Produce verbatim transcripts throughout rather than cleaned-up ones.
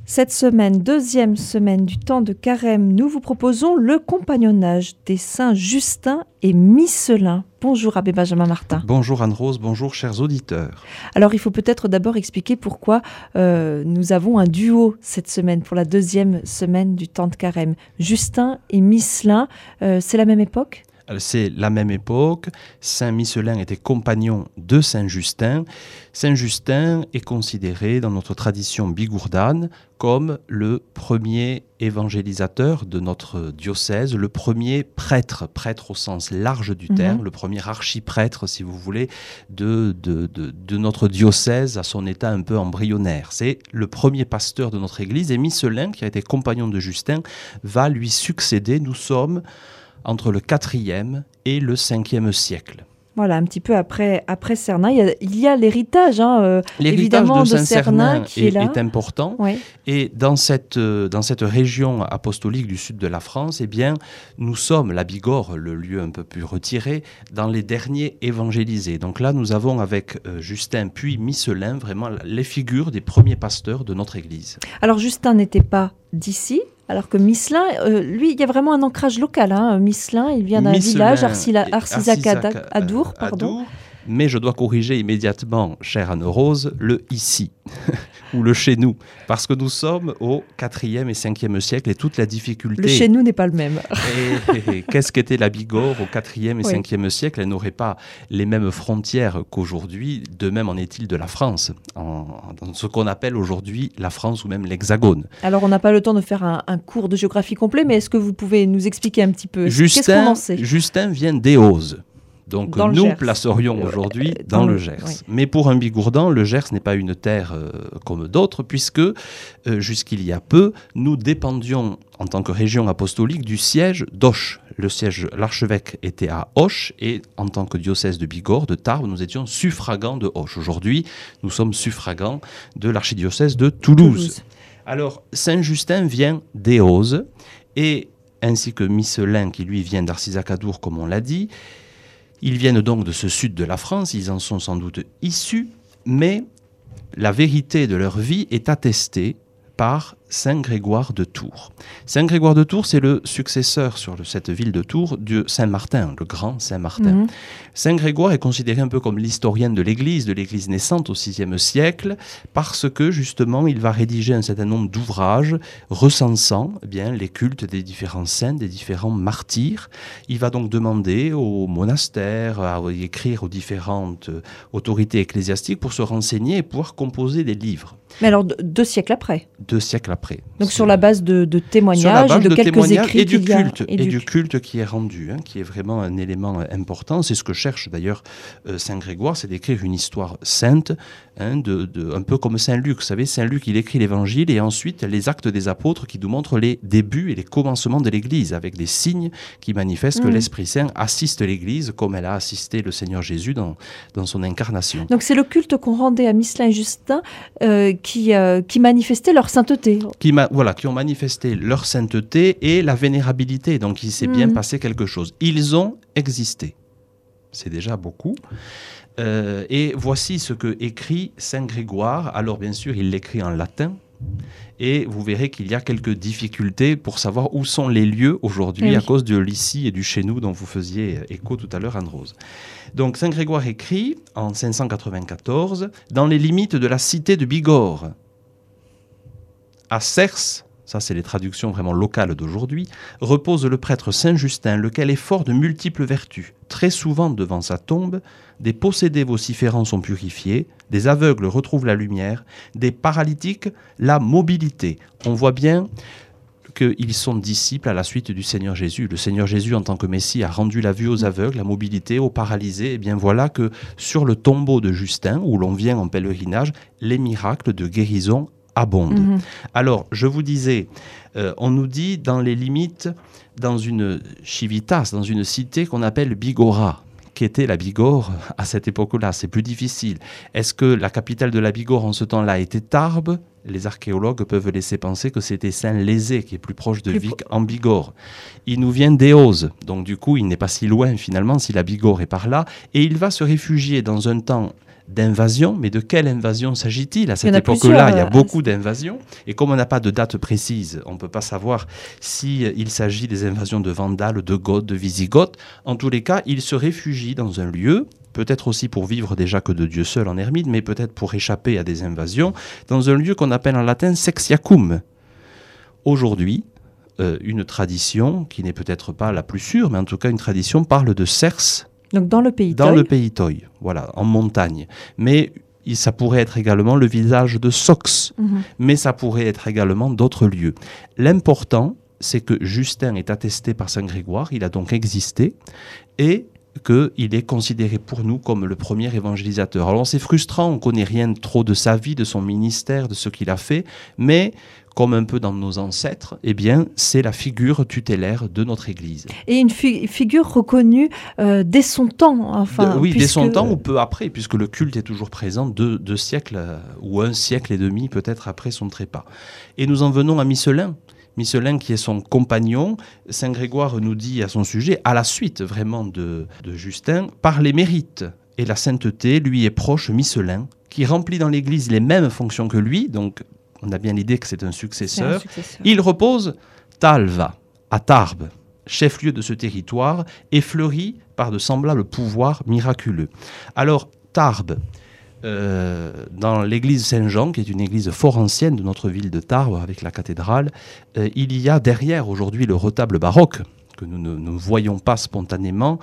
Cette semaine, deuxième semaine du temps de Carême, nous vous proposons le compagnonnage des saints Justin et Miscelin. Bonjour Abbé Benjamin Martin. Bonjour Anne-Rose, bonjour chers auditeurs. Alors il faut peut-être d'abord expliquer pourquoi euh, nous avons un duo cette semaine, pour la deuxième semaine du temps de Carême. Justin et Miscelin, euh, c'est la même époque ? C'est la même époque. Saint Miscelin était compagnon de Saint Justin. Saint Justin est considéré dans notre tradition bigourdane comme le premier évangélisateur de notre diocèse, le premier prêtre, prêtre au sens large du terme, mmh. le premier archiprêtre, si vous voulez, de, de, de, de notre diocèse à son état un peu embryonnaire. C'est le premier pasteur de notre Église, et Miscelin, qui a été compagnon de Justin, va lui succéder. Nous sommes entre le quatrième et le cinquième siècle. Voilà, un petit peu après, après Cernin, il y a, il y a l'héritage, hein, euh, l'héritage évidemment, de, de Saint Cernin, Cernin qui est, est, là. est important. Oui. Et dans cette, dans cette région apostolique du sud de la France, eh bien, nous sommes, la Bigorre, le lieu un peu plus retiré, dans les derniers évangélisés. Donc là, nous avons avec euh, Justin puis Miscelin vraiment les figures des premiers pasteurs de notre Église. Alors Justin n'était pas d'ici, alors que Miscelin, euh, lui, il y a vraiment un ancrage local. Hein. Miscelin, il vient d'un Miscelin village, Arcisac-Adour, pardon. Mais je dois corriger immédiatement, chère Anne-Rose, le ici, ou le chez nous, parce que nous sommes au quatrième et cinquième siècle et toute la difficulté... Le chez nous n'est pas le même. et, et, et, qu'est-ce qu'était la Bigorre au quatrième et cinquième oui. siècle ? Elle n'aurait pas les mêmes frontières qu'aujourd'hui, de même en est-il de la France, en, dans ce qu'on appelle aujourd'hui la France ou même l'Hexagone. Alors on n'a pas le temps de faire un, un cours de géographie complet, mais est-ce que vous pouvez nous expliquer un petit peu ? Justin, Qu'est-ce qu'on en sait ? Justin vient d'Éose. Donc dans nous Gers. placerions aujourd'hui euh, dans, dans le Gers. Oui. Mais pour un Bigourdan, le Gers n'est pas une terre euh, comme d'autres, puisque euh, jusqu'il y a peu, nous dépendions en tant que région apostolique du siège d'Auch. Le siège, l'archevêque était à Auch, et en tant que diocèse de Bigorre, de Tarbes, nous étions suffragants de Auch. Aujourd'hui, nous sommes suffragants de l'archidiocèse de Toulouse. Toulouse. Alors, Saint-Justin vient d'Éose, et ainsi que Miscelin, qui lui vient d'Arcisac-Adour, comme on l'a dit. Ils viennent donc de ce sud de la France, ils en sont sans doute issus, mais la vérité de leur vie est attestée par Saint Grégoire de Tours. Saint Grégoire de Tours, c'est le successeur sur le, cette ville de Tours de Saint Martin, le grand Saint Martin. Mmh. Saint Grégoire est considéré un peu comme l'historien de l'Église, de l'Église naissante au sixième siècle, parce que justement, il va rédiger un certain nombre d'ouvrages recensant eh bien, les cultes des différents saints, des différents martyrs. Il va donc demander aux monastères, à écrire aux différentes autorités ecclésiastiques pour se renseigner et pouvoir composer des livres. Mais alors, deux siècles après Deux siècles après. Donc sur la base de, de témoignages base et de, de quelques écrits et du qu'il y a, culte et, et du culte qui est rendu, hein, qui est vraiment un élément important. C'est ce que cherche d'ailleurs euh, Saint Grégoire, c'est d'écrire une histoire sainte, hein, de, de, un peu comme Saint Luc. Vous savez, Saint Luc, il écrit l'Évangile et ensuite les Actes des Apôtres qui nous montrent les débuts et les commencements de l'Église, avec des signes qui manifestent mmh. que l'Esprit Saint assiste l'Église comme elle a assisté le Seigneur Jésus dans, dans son incarnation. Donc c'est le culte qu'on rendait à Miscelin et Justin euh, qui, euh, qui manifestait leur sainteté. Qui ma- voilà, qui ont manifesté leur sainteté et la vénérabilité. Donc il s'est mmh. bien passé quelque chose. Ils ont existé. C'est déjà beaucoup. Euh, et voici ce que écrit Saint Grégoire. Alors bien sûr, il l'écrit en latin. Et vous verrez qu'il y a quelques difficultés pour savoir où sont les lieux aujourd'hui oui. à cause de l'ici et du chez nous dont vous faisiez écho tout à l'heure, Anne-Rose. Donc Saint Grégoire écrit en cinq cent quatre-vingt-quatorze, dans les limites de la cité de Bigorre, à Cers, ça c'est les traductions vraiment locales d'aujourd'hui, repose le prêtre Saint-Justin, lequel est fort de multiples vertus. Très souvent devant sa tombe, des possédés vociférants sont purifiés, des aveugles retrouvent la lumière, des paralytiques la mobilité. On voit bien qu'ils sont disciples à la suite du Seigneur Jésus. Le Seigneur Jésus, en tant que Messie, a rendu la vue aux aveugles, la mobilité aux paralysés. Et bien voilà que sur le tombeau de Justin, où l'on vient en pèlerinage, les miracles de guérison abondent. Mmh. Alors, je vous disais, euh, on nous dit dans les limites, dans une civitas, dans une cité qu'on appelle Bigorra. Qu'était la Bigorre à cette époque-là? C'est plus difficile. Est-ce que la capitale de la Bigorre en ce temps-là était Tarbes? Les archéologues peuvent laisser penser que c'était Saint-Lézé, qui est plus proche de plus Vic pro- en Bigorre. Il nous vient d'Éose, donc du coup, il n'est pas si loin finalement si la Bigorre est par là. Et il va se réfugier dans un temps d'invasion. Mais de quelle invasion s'agit-il? À cette époque-là, il y a beaucoup d'invasions. Et comme on n'a pas de date précise, on ne peut pas savoir s'il s'agit des invasions de Vandales, de Goths, de Wisigoths. En tous les cas, ils se réfugient dans un lieu, peut-être aussi pour vivre déjà que de Dieu seul en ermite, mais peut-être pour échapper à des invasions, dans un lieu qu'on appelle en latin Sexiacum. Aujourd'hui, euh, une tradition, qui n'est peut-être pas la plus sûre, mais en tout cas une tradition, parle de Cers. Donc dans le pays Dans le pays Toy, voilà, en montagne. Mais ça pourrait être également le village de Sox, mmh. mais ça pourrait être également d'autres lieux. L'important, c'est que Justin est attesté par Saint Grégoire, il a donc existé, et qu'il est considéré pour nous comme le premier évangélisateur. Alors c'est frustrant, on ne connaît rien trop de sa vie, de son ministère, de ce qu'il a fait, mais comme un peu dans nos ancêtres, eh bien, c'est la figure tutélaire de notre Église. Et une fi- figure reconnue euh, dès son temps. Enfin, de, oui, puisque... dès son temps ou peu après, puisque le culte est toujours présent deux, deux siècles euh, ou un siècle et demi peut-être après son trépas. Et nous en venons à Michelin. Michelin qui est son compagnon. Saint Grégoire nous dit à son sujet, à la suite vraiment de, de Justin, par les mérites et la sainteté, lui est proche Michelin, qui remplit dans l'Église les mêmes fonctions que lui, donc on a bien l'idée que c'est un successeur. C'est un successeur. Il repose Talva, à Tarbes, chef-lieu de ce territoire, et fleuri par de semblables pouvoirs miraculeux. Alors, Tarbes, euh, dans l'église Saint-Jean, qui est une église fort ancienne de notre ville de Tarbes, avec la cathédrale, euh, il y a derrière aujourd'hui le retable baroque, que nous ne, ne voyons pas spontanément,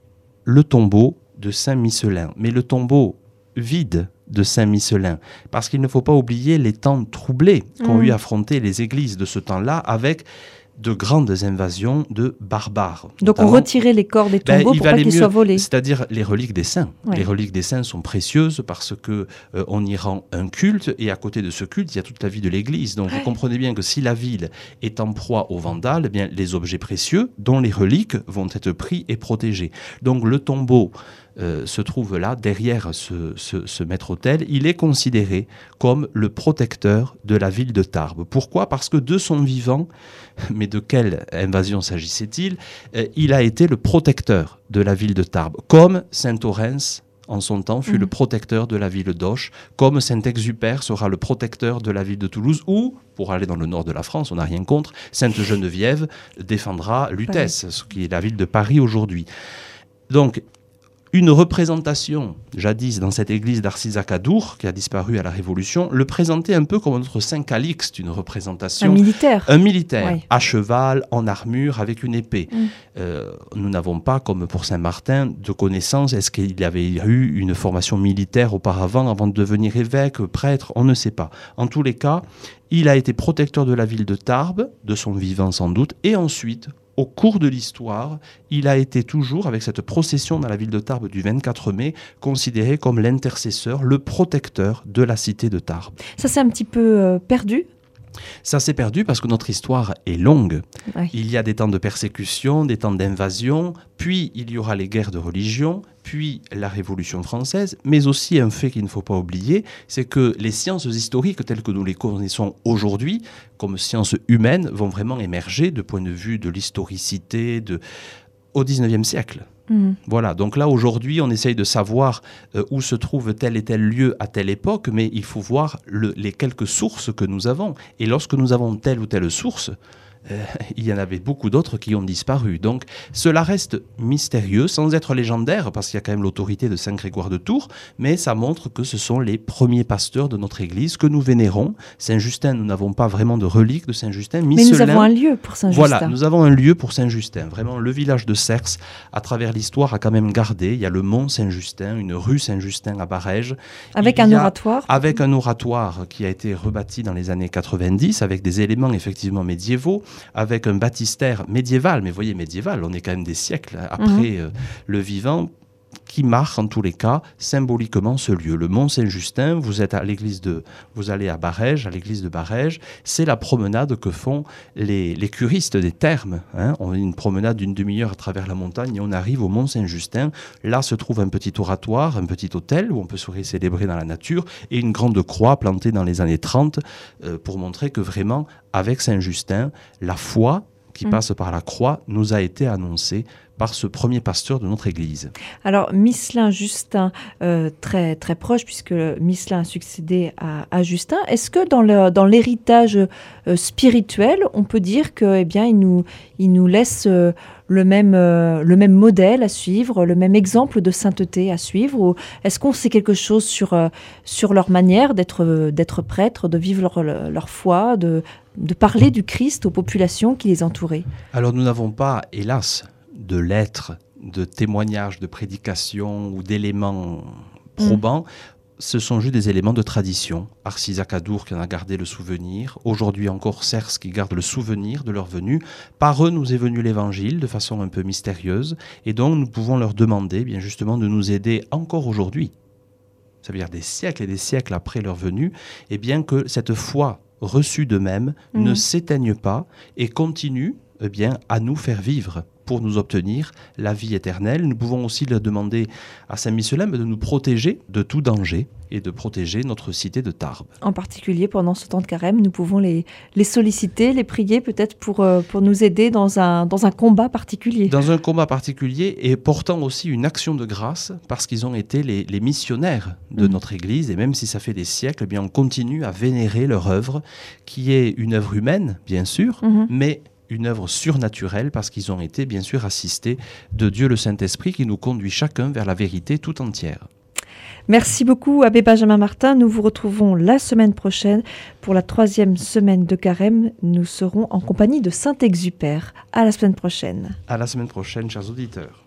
le tombeau de Saint-Michelin. Mais le tombeau vide de Saint-Michelin, parce qu'il ne faut pas oublier les temps troublés qu'ont mmh. eu affronté les églises de ce temps-là avec de grandes invasions de barbares. Donc on retirait les corps des tombeaux ben, pour pas qu'ils soient volés. C'est-à-dire les reliques des saints. Ouais. Les reliques des saints sont précieuses parce que euh, on y rend un culte et à côté de ce culte, il y a toute la vie de l'Église. Donc ouais. vous comprenez bien que si la ville est en proie aux Vandales, eh bien, les objets précieux, dont les reliques, vont être pris et protégés. Donc le tombeau Euh, se trouve là, derrière ce, ce, ce maître-autel, il est considéré comme le protecteur de la ville de Tarbes. Pourquoi ? Parce que de son vivant, mais de quelle invasion s'agissait-il ? euh, Il a été le protecteur de la ville de Tarbes, comme saint Orens en son temps fut mmh. le protecteur de la ville d'Auch, comme Saint-Exupère sera le protecteur de la ville de Toulouse, ou, pour aller dans le nord de la France, on n'a rien contre, Sainte-Geneviève défendra Lutèce, Paris. Ce qui est la ville de Paris aujourd'hui. Donc, une représentation, jadis, dans cette église d'Arcizac-à-Dour, qui a disparu à la Révolution, le présentait un peu comme notre Saint Calixte, une représentation... Un militaire. Un militaire, ouais. à cheval, en armure, avec une épée. Mm. Euh, nous n'avons pas, comme pour Saint-Martin, de connaissance. Est-ce qu'il avait eu une formation militaire auparavant, avant de devenir évêque, prêtre ? On ne sait pas. En tous les cas, il a été protecteur de la ville de Tarbes, de son vivant sans doute, et ensuite... Au cours de l'histoire, il a été toujours, avec cette procession dans la ville de Tarbes du vingt-quatre mai, considéré comme l'intercesseur, le protecteur de la cité de Tarbes. Ça s'est un petit peu euh, perdu ? Ça s'est perdu parce que notre histoire est longue. Ouais. Il y a des temps de persécution, des temps d'invasion, puis il y aura les guerres de religion, puis la Révolution française, mais aussi un fait qu'il ne faut pas oublier, c'est que les sciences historiques telles que nous les connaissons aujourd'hui, comme sciences humaines, vont vraiment émerger de point de vue de l'historicité de... au dix-neuvième siècle. Mmh. Voilà, donc là aujourd'hui on essaye de savoir euh, où se trouve tel et tel lieu à telle époque, mais il faut voir le, les quelques sources que nous avons. Et lorsque nous avons telle ou telle source, euh, il y en avait beaucoup d'autres qui ont disparu. Donc cela reste mystérieux, sans être légendaire, parce qu'il y a quand même l'autorité de Saint Grégoire de Tours, mais ça montre que ce sont les premiers pasteurs de notre Église que nous vénérons. Saint-Justin, nous n'avons pas vraiment de reliques de Saint-Justin. Mais nous avons un lieu pour Saint-Justin. Voilà, nous avons un lieu pour Saint-Justin. Vraiment, le village de Cers, à travers l'histoire, a quand même gardé. Il y a le mont Saint-Justin, une rue Saint-Justin à Barèges. Avec un oratoire. Avec un oratoire qui a été rebâti dans les années quatre-vingt-dix, avec des éléments effectivement médiévaux, avec un baptistère médiéval, mais vous voyez, médiéval, on est quand même des siècles après mmh. euh, le vivant, qui marque en tous les cas symboliquement ce lieu. Le Mont Saint-Justin, vous êtes à l'église de, vous allez à Barèges, à l'église de Barèges, c'est la promenade que font les, les curistes des thermes. Hein. On a une promenade d'une demi-heure à travers la montagne et on arrive au Mont Saint-Justin. Là se trouve un petit oratoire, un petit hôtel où on peut se célébrer dans la nature et une grande croix plantée dans les années trente euh, pour montrer que vraiment, avec Saint-Justin, la foi qui mmh. passe par la croix nous a été annoncée par ce premier pasteur de notre Église. Alors, Miscelin, Justin, euh, très, très proche, puisque Miscelin a succédé à, à Justin. Est-ce que dans, le, dans l'héritage euh, spirituel, on peut dire que, eh bien, il nous, il nous laisse euh, le, même, euh, le même modèle à suivre, le même exemple de sainteté à suivre, ou est-ce qu'on sait quelque chose sur, euh, sur leur manière d'être, d'être prêtre, de vivre leur, leur foi, de, de parler du Christ aux populations qui les entouraient? Alors, nous n'avons pas, hélas, de lettres, de témoignages, de prédications ou d'éléments probants. Mmh. Ce sont juste des éléments de tradition. Arcisac Adour qui en a gardé le souvenir. Aujourd'hui encore Cers qui garde le souvenir de leur venue. Par eux nous est venu l'évangile de façon un peu mystérieuse. Et donc nous pouvons leur demander bien justement de nous aider encore aujourd'hui. Ça veut dire des siècles et des siècles après leur venue. Et bien que cette foi reçue d'eux-mêmes mmh. ne s'éteigne pas et continue eh bien, à nous faire vivre pour nous obtenir la vie éternelle. Nous pouvons aussi leur demander à Saint Miscelin de nous protéger de tout danger et de protéger notre cité de Tarbes. En particulier, pendant ce temps de carême, nous pouvons les, les solliciter, les prier peut-être pour, euh, pour nous aider dans un, dans un combat particulier. Dans un combat particulier et portant aussi une action de grâce parce qu'ils ont été les, les missionnaires de mmh. notre Église et même si ça fait des siècles, eh bien, on continue à vénérer leur œuvre qui est une œuvre humaine, bien sûr, mmh. mais une œuvre surnaturelle parce qu'ils ont été bien sûr assistés de Dieu le Saint-Esprit qui nous conduit chacun vers la vérité tout entière. Merci beaucoup Abbé Benjamin Martin. Nous vous retrouvons la semaine prochaine pour la troisième semaine de carême. Nous serons en compagnie de Saint-Exupère. À la semaine prochaine. À la semaine prochaine, chers auditeurs.